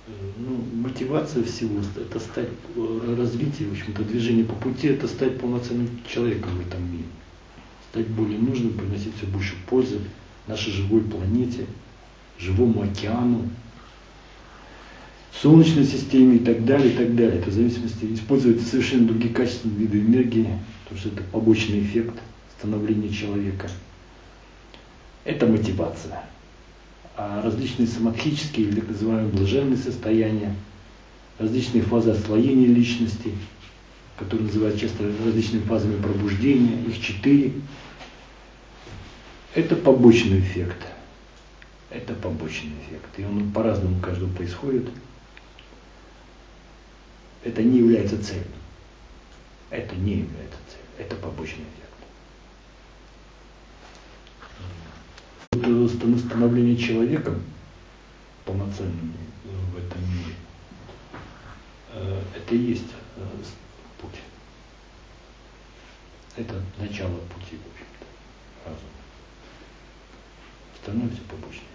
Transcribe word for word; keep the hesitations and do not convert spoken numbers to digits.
Ну, мотивация всего – это стать, развитие, в общем-то, движение по пути – это стать полноценным человеком в этом мире. Стать более нужным, приносить все больше пользы нашей живой планете, живому океану, Солнечной системе и так далее, и так далее. Это в зависимости, использовать совершенно другие качественные виды энергии, потому что это побочный эффект становления человека. Это мотивация. А различные самадхические, или так называемые блаженные состояния, различные фазы освоения личности, которые называют часто различными фазами пробуждения, их четыре, это побочный эффект. Это побочный эффект. И он по-разному у каждого происходит. Это не является целью. Это не является целью. Это побочный эффект. Становление человеком полноценным в этом мире, это и есть путь. Это начало пути, в общем-то, разума. Остальное все побочное.